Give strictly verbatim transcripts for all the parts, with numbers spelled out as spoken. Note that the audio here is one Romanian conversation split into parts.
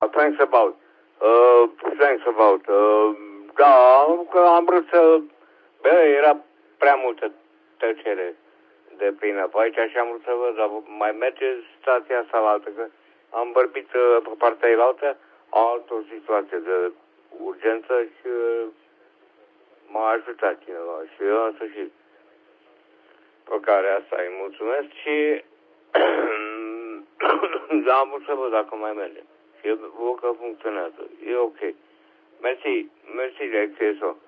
Thanks about. Uh, thanks about. Uh, da, că am vrut să... Bă, era prea multă tăcere de plină pe aici și am vrut să văd, dar mai merge stația asta la altă, că am vorbit uh, pe partea elaltă, altă situație de urgență și uh, m-a ajutat cineva și eu în sfârșit. Pe care asta îi mulțumesc și da, am vrut să văd dacă mai merge. Și văd că funcționează. E ok. Mersi, mersi de accesul.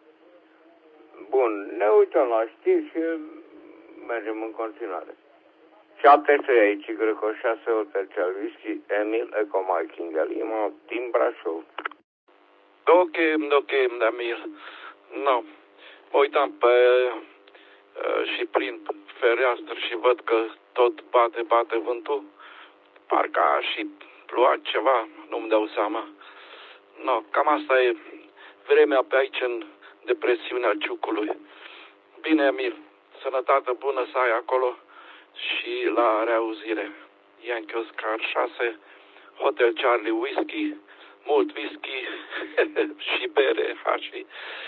Bun, ne uităm la știri și mergem în continuare. șapte trei aici, Greco, șase Hotel Whisky, Emil, Eco Mike King, Lima, din Brașov. Ok, ok, Emil. No. Mă uitam pe uh, și prin fereastră și văd că tot bate, bate vântul. Parcă a și plouat ceva, nu-mi dau seama. No, cam asta e vremea pe aici în depresiunea Ciucului. Bine, Emil, sănătate bună să ai acolo și la reauzire. Yankee Oscar șase, Hotel Charlie Whisky, mult whisky și bere, hașii.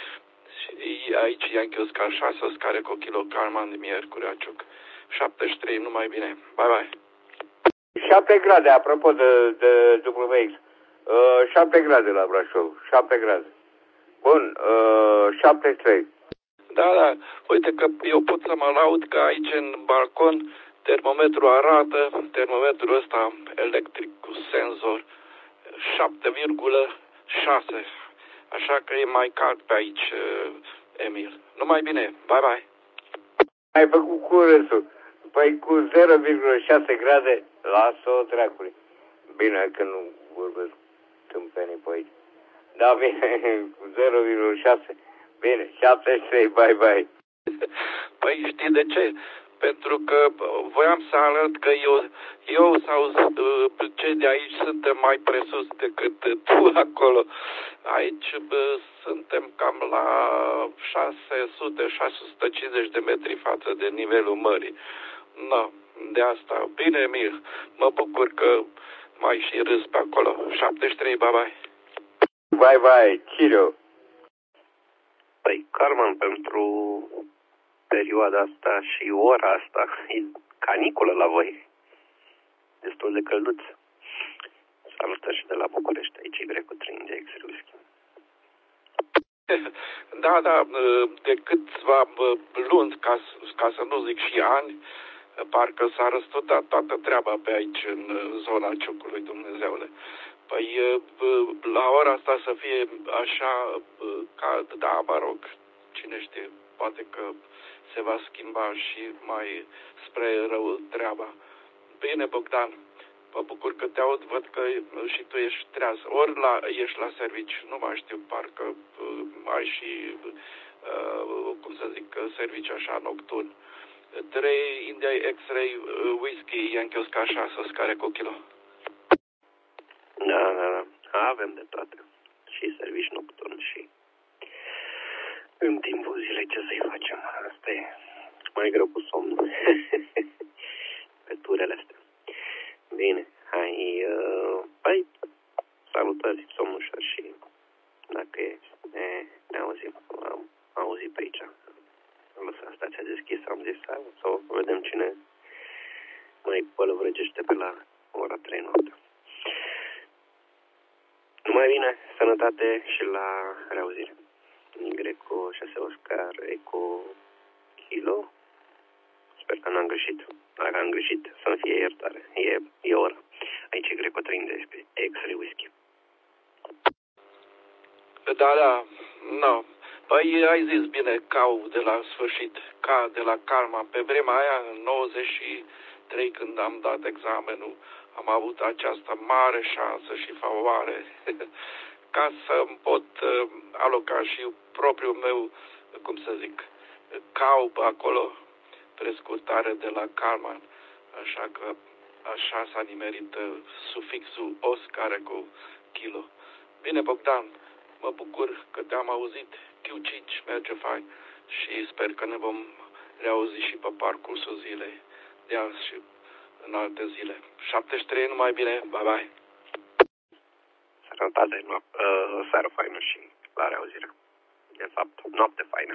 Și aici Yankee Oscar șase, Oscar cu kilo Carman de miercuri, Ciuc. șaptezeci și trei, numai bine. Bye, bye. șapte grade, apropo de, de W X. Uh, șapte grade la Brașov, șapte grade. Bun, uh, șaptezeci și trei. Da, da, uite că eu pot să mă laud că aici în balcon termometrul arată, termometrul ăsta electric cu senzor, șapte virgulă șase. Așa că e mai cald pe aici, Emil. Numai bine, bye bye. Ai făcut cursul. Păi cu zero virgulă șase grade, lasă-o dracului. Bine că nu vorbesc tâmpenii pe aici. Da, bine, cu zero virgulă șase. Bine, șaptezeci și trei, bye bye. Păi știi de ce? Pentru că voiam să arăt că eu, eu sau cei de aici suntem mai presus decât tu acolo. Aici bă, suntem cam la șase sute - șase sute cincizeci de metri față de nivelul mării. No, de asta. Bine, Emil, mă bucur că mai și râs pe acolo. șaptezeci și trei, bye bye. Bye bye, Ciro. Păi, Carmen, pentru perioada asta și ora asta, e caniculă la voi. Destul de călduț. Salutări și de la București, aici e Greco trei de X Whisky. Da, da, de câțiva luni, ca, ca să nu zic și ani, parcă s-a răstutat toată treaba pe aici, în zona Ciucului, Dumnezeule. Păi, la ora asta să fie așa cald, da, mă rog, cine știe, poate că se va schimba și mai spre rău treaba. Bine, Bogdan, mă bucur că te aud, văd că și tu ești treaz. Ori la, ești la serviciu, nu mai știu, parcă ai și, uh, cum să zic, serviciu așa nocturn. trei India X-Ray Whisky, Yankee Oscar șase, Oscar cu kilo. Da, da, da. Avem de toate. Și serviciu nocturn și în timpul zilei ce să-i facem. Asta e mai greu cu somnul. Pe turele astea. Bine, hai, uh, hai, salutări, somnul și dacă e, ne, ne auzim. Am auzit pe aici. Am lăsat stația deschisă, am zis să vedem cine mai pălăvrăgește pe la ora trei noaptea. Numai bine, sănătate și la reauzire. Greco șase Oscar Eco Kilo. Sper că n-am greșit. Dacă am greșit, să-mi fie iertare. E, e ora. Aici e Greco treizeci X-Ray Whisky. Da, da, no. Păi ai zis bine, cau de la sfârșit, ca de la Calma. Pe vremea aia, în nouăzeci și trei, când am dat examenul, am avut această mare șansă și favoare ca să-mi pot uh, aloca și propriul meu, cum să zic, cau acolo, prescurtare de la Calman. Așa că așa s-a nimerit uh, sufixul Oscar cu kilo. Bine, Bogdan, mă bucur că te-am auzit. Q cinci merge fain și sper că ne vom reauzi și pe parcursul zilei de azi și în alte zile. șaptezeci și trei, numai bine, bye bye. sănătate, noap- uh, seară faină și la reauzire. De fapt, noapte faină.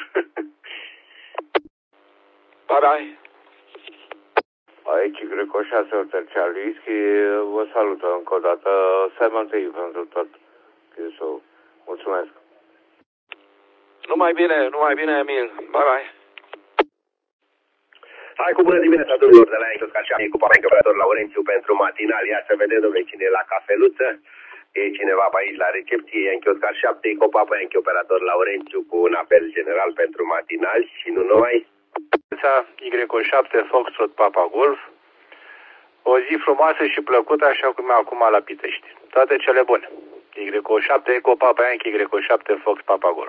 Bye bye. Aici Greco șase Hotel Charlischi, vă salută încă o dată. Simon Tei pentru tot. Mulțumesc. Numai bine, numai bine, Emil. Bye bye. Hai cu bună dimineața, domnilor, de la Enchios Carșapte, cu Papa operator Laurențiu pentru matinal. Ia să vedem, domnule, cine e la cafeluță. E cineva pe aici la recepție, Enchios Carșapte, cu Papa operator Laurențiu cu un apel general pentru matinal și nu numai. Y șapte Foxtrot Papa Golf. O zi frumoasă și plăcută, așa cum e acum la Pitești. Toate cele bune. Y șapte Eco Papa Yankee, Y șapte Fox Papa Golf.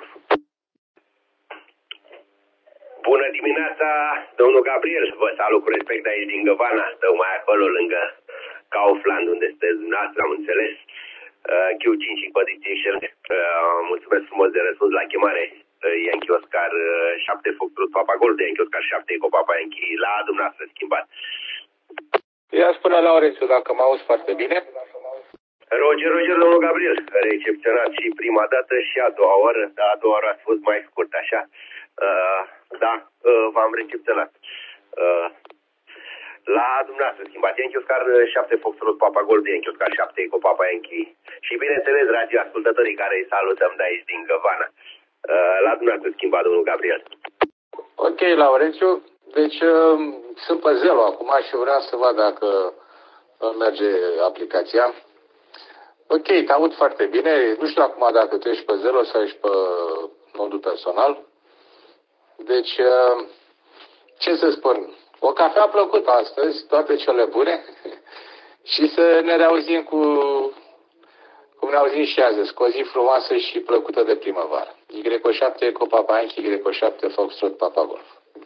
Bună dimineața, domnul Gabriel. Vă salut cu respect de aici din Găvana. Stau mai acolo lângă Kaufland, unde sunteți dumneavoastră, am înțeles. Uh, Q cinci în condiții excelente. Uh, mulțumesc frumos de răspuns la chemare. Uh, Yankee Oscar șapte Foxtrot Papa Golf, de Yankee Oscar șapte Eco Papa Yankee, la dumneavoastră schimbat. Ia spune Laurențiu dacă mă auzi foarte bine. Roger, Roger, domnul Gabriel, recepționat și prima dată și a doua oră, dar a doua oră a fost mai scurt, așa. Uh, da, uh, v-am recepționat. Uh, la dumneavoastră schimbat Yankee Oscar șapte Foxtrot Papa Golf, de Yankee Oscar șapte Eco Papa Yankee. Și bineînțeles, dragi ascultătorii care îi salutăm de aici din Găvana. Uh, la dumneavoastră schimbat, domnul Gabriel. Ok, Laurențiu. Deci uh, sunt pe Zelo acum și vreau să văd dacă îmi merge aplicația. Ok, te aud foarte bine. Nu știu acum dacă tu ești pe Zelo sau ești pe modul personal. Deci, ce să spun? O cafea plăcută astăzi, toate cele bune. Și să ne reauzim cu, cum ne auzim și azi, cu o zi frumoasă și plăcută de primăvară. Y șapte Eco Papa Yankee, Y șapte Foxtrot Papa Golf.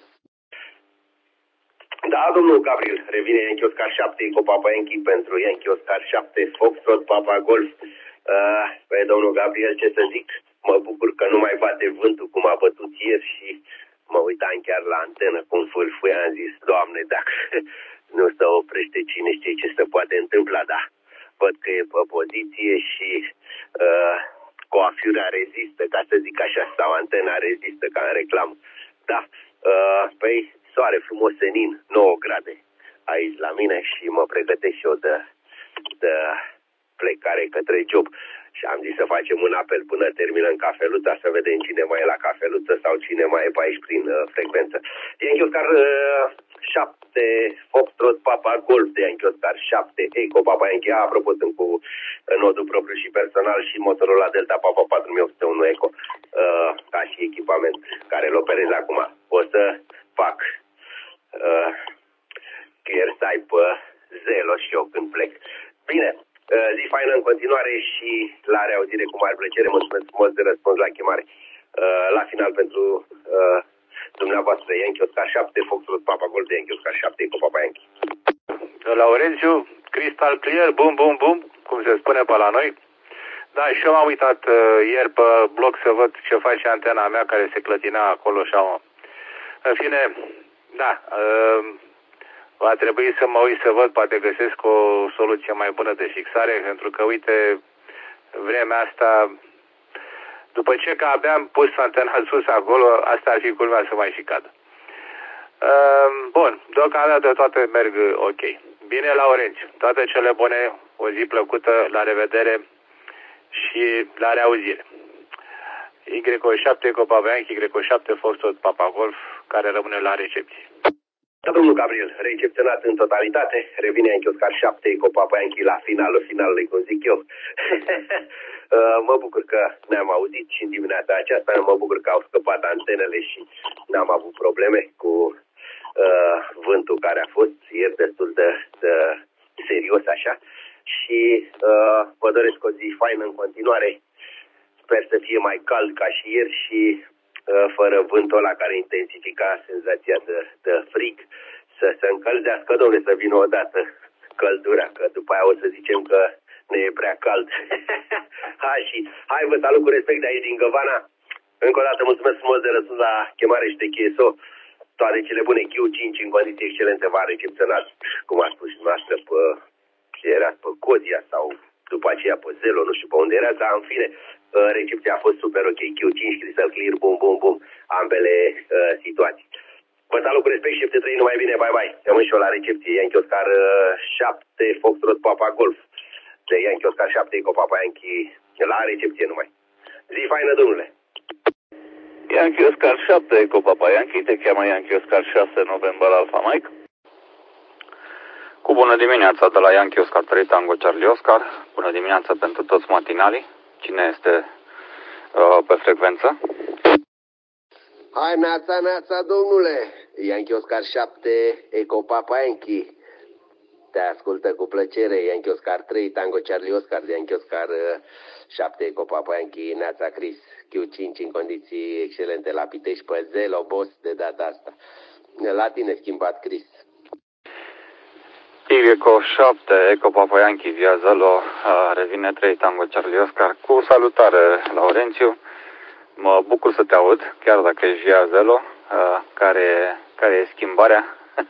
Da, domnul Gabriel, revine Yankee Oscar șapte Eco Papa Yankee pentru Yankee Oscar șapte Foxtrot Papa Golf. Uh, pe domnul Gabriel, ce să zic, mă bucur că nu mai bate vântul cum a bătut ieri și mă uitam chiar la antenă cum fâlfâia, am zis, Doamne, dacă nu se oprește cine știe ce se poate întâmpla, da. Văd că e pe poziție și uh, coafiura rezistă, ca să zic așa, sau antena rezistă, ca în reclamă. Da, uh, păi soare frumos senin, nouă grade aici la mine și mă pregătesc și eu de, de plecare către job. Și am zis să facem un apel până terminăm cafeluța, să vedem cine mai e la cafeluță sau cine mai e pe aici prin uh, frecvență. Yankee Oscar uh, șapte Foxtrot Papa Golf, de Yankee Oscar șapte Eco Papa Yankee. Apropo, sunt cu nodul propriu și personal și motorul la Delta Papa patru mii opt sute unu Eco, uh, ca și echipament care îl operez acum. O să fac uh, chersai pe Zelo și eu când plec. Bine. Zi faină în continuare și la reauzire cu mare plăcere. Mulțumesc frumos de răspuns la chemare. La final pentru uh, dumneavoastră, Yankee Oscar șapte Foxtrot Papa Golf, de Yankee Oscar șapte Eco Papa Yankee. Laurențiu, crystal clear, bum, bum, bum, cum se spune pe la noi. Da, și eu m-am uitat uh, ieri pe blog să văd ce face antena mea care se clătinea acolo și am... În fine, da... Uh, Va trebui să mă uit să văd, poate găsesc o soluție mai bună de fixare, pentru că, uite, vremea asta, după ce că abia am pus antena sus acolo, asta ar fi culmea să mai și cadă. Bun, deocamdată toate merg ok. Bine, Laurențiu, toate cele bune, o zi plăcută, la revedere și la reauzire. Y șapte Eco Papa Yankee, Y șapte Foxtrot Papa Golf, care rămâne la recepție. Da, domnul Gabriel, recepționat în totalitate, revine Yankee Oscar șapte Eco Papa Yankee la finalul finalului, cum zic eu. Mă bucur că ne-am auzit și în dimineața aceasta, mă bucur că au scăpat antenele și n-am avut probleme cu uh, vântul care a fost ieri destul de, de serios așa. Și uh, vă doresc o zi faină în continuare. Sper să fie mai cald ca și ieri și fără vântul ăla care intensifica senzația de, de frig, să se încălzească, domnule, să vină odată căldura, că după aia o să zicem că ne e prea cald. hai și hai, vă salut cu respect de aici din Găvana. Încă o dată mulțumesc frumos de răspuns la chemare și de K S O. Toate cele bune, Q cinci în condiții excelente v-a recepționat, cum a spus și noastră, pe, erați pe Codia sau după aceea pe Zelo, nu știu pe unde era, dar în fine, uh, recepția a fost super ok. Q cinci, Crystal Clear, bum, bum, bum, ambele uh, situații. Vă salut cu respect, șapte trei, numai bine, bye, bye. Rămân și eu la recepție, Yankee Oscar șapte, Foxtrot Papa Golf. De Yankee Oscar șapte, Eco Papa Yankee, la recepție numai. Zi faină, domnule. Yankee Oscar șapte, Eco Papa Yankee, te cheamă Yankee Oscar șase, November Alpha Mike. Cu bună dimineața de la Yankee Oscar trei, Tango Charlie Oscar. Bună dimineața pentru toți matinalii. Cine este uh, pe frecvență? Hai, neața, neața, domnule. Yankee Oscar șapte, Eco Papa Yankee. Te ascultă cu plăcere. Yankee Oscar trei, Tango Charlie Oscar. Yankee Oscar șapte, Eco Papa Yankee. Neața, Chris. Q cinci în condiții excelente la Pitești pe Zelo, boss, de data asta. La tine schimbat, Chris. Eco șapte, Eco Papa Yankee via Zelo, uh, revine trei, Tango Charlie Oscar. Cu salutare, Laurențiu. Mă bucur să te aud, chiar dacă ești via Zelo. Uh, care, care e schimbarea?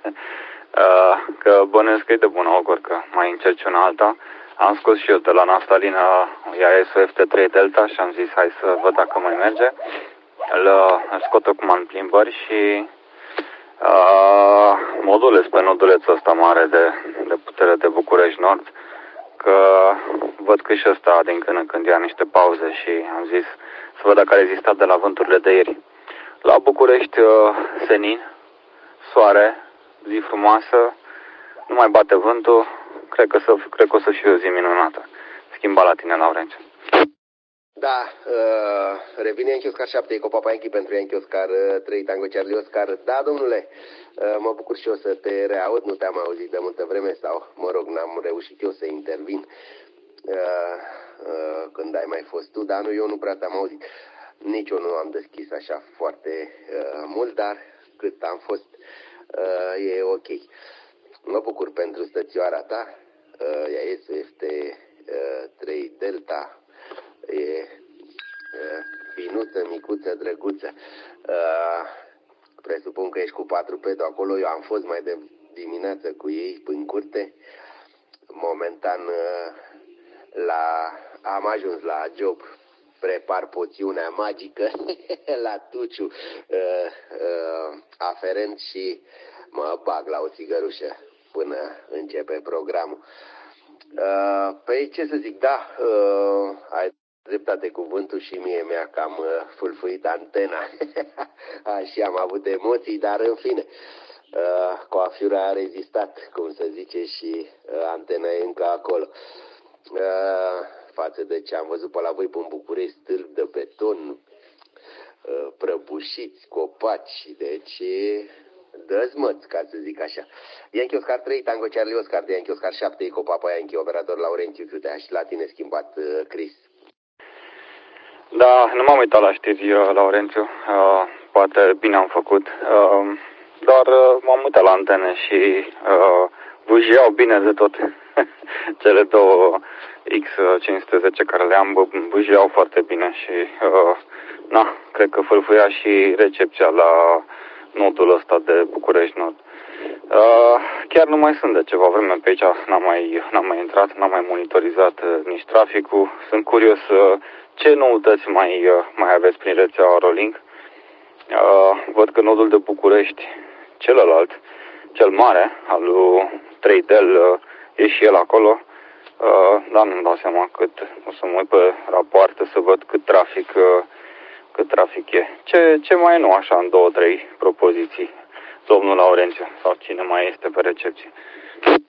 uh, că bănuiesc că e de bun augur, că mai încerci una alta. Am scos și eu de la naftalina I A S F T trei Delta și am zis hai să văd dacă mai merge. Îl, îl scot acum în plimbări și uh, modulez pe nodulețul ăsta mare de, de putere de București Nord, că văd că și ăsta din când în când ia niște pauze și am zis să văd dacă a rezistat de la vânturile de ieri. La București, uh, senin, soare, zi frumoasă, nu mai bate vântul, cred că, să, cred că o să fie o zi minunată. Schimba la tine, Laurențiu. Da, uh, revine Yankee Oscar șapte, Eco Papa Yankee pentru Yankee Oscar trei, Tango Charlie Oscar. Da, domnule, uh, mă bucur și eu să te reaud, nu te-am auzit de multă vreme sau, mă rog, n-am reușit eu să intervin uh, uh, când ai mai fost tu, dar nu, eu nu prea te-am auzit. Nici eu nu am deschis așa foarte uh, mult, dar cât am fost uh, e ok. Mă bucur pentru stățioara ta, uh, ea este uh, trei Delta, e uh, finuță, micuță, drăguță. Uh, presupun că ești cu patru pedul acolo, eu am fost mai de dimineață cu ei în curte. Momentan uh, la, am ajuns la job, prepar poțiunea magică la Tuciu uh, uh, aferent și mă bag la o țigărușă până începe programul. Uh, păi ce să zic, da, uh, ai dreptate cuvântul și mie mi-a cam uh, fulfuit antena. Așa am avut emoții, dar în fine, uh, coafiura a rezistat, cum se zice, și uh, antena e încă acolo. Uh, față de ce am văzut pe la voi pe București, stâlpi de beton, uh, prăbușiți, copaci, deci dăzmăți, ca să zic așa. Yankee Oscar trei, Tango Charlie Oscar, de Yankee Oscar șapte, Eco Papa Yankee, operator Laurențiu Chiutea și la tine schimbat, uh, Chris. Da, nu m-am uitat la știri, Laurențiu, uh, poate bine am făcut, uh, dar uh, m-am uitat la antene și uh, bujiau bine de tot. Cele două X cinci sute zece care le am bujiau foarte bine și uh, na, cred că fâlfâia și recepția la nodul ăsta de București Nord. Uh, chiar nu mai sunt de ceva vreme pe aici, n-am mai, n-am mai intrat, n-am mai monitorizat uh, nici traficul. Sunt curios uh, ce noutăți mai, uh, mai aveți prin rețeaua Rolling. Uh, văd că nodul de București, celălalt, cel mare, al lui trei Del, uh, e și el acolo, uh, dar nu-mi dau seama cât, o să mă uit pe rapoarte să văd cât trafic, uh, cât trafic e. Ce, ce mai e nou așa în două, trei propoziții, domnul Laurențiu, sau cine mai este pe recepție?